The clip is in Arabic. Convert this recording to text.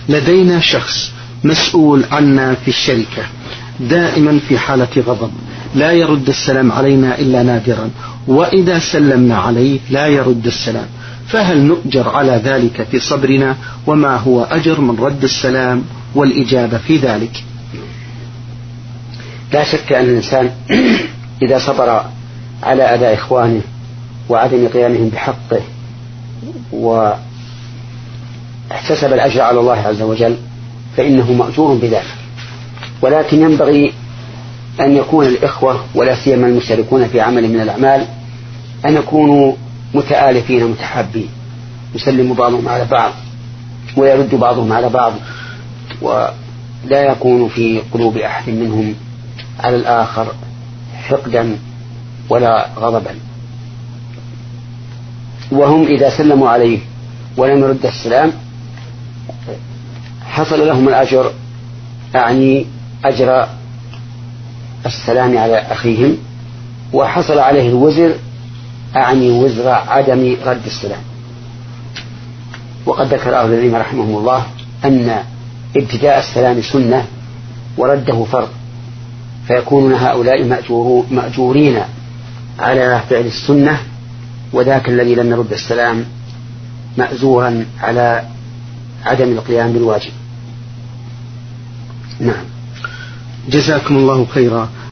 لدينا شخص مسؤول عنا في الشركة دائما في حالة غضب، لا يرد السلام علينا إلا نادرا، وإذا سلمنا عليه لا يرد السلام، فهل نؤجر على ذلك في صبرنا؟ وما هو أجر من رد السلام والإجابة في ذلك؟ لا شك أن الإنسان إذا صبر على أداء إخوانه وعدم قيامهم بحقه واحتسب الأجر على الله عز وجل فإنه مأجور بذلك. ولكن ينبغي أن يكون الإخوة ولا سيما المشتركون في عمل من الأعمال أن يكونوا متآلفين متحابين، يسلم بعضهم على بعض ويرد بعضهم على بعض، ولا يكون في قلوب أحد منهم على الآخر حقدا ولا غضبا. وهم إذا سلموا عليه ولم يرد السلام حصل لهم الأجر، أعني أجر السلام على أخيهم، وحصل عليه الوزر، أعني وزر عدم رد السلام. وقد ذكر أهل العلم رحمهم الله أن ابتداء السلام سنة ورده فرض، فيكونون هؤلاء مأجورين على فعل السنة، وذاك الذي لم يرد السلام مأزورا على عدم القيام بالواجب. نعم. جزاكم الله خيرا.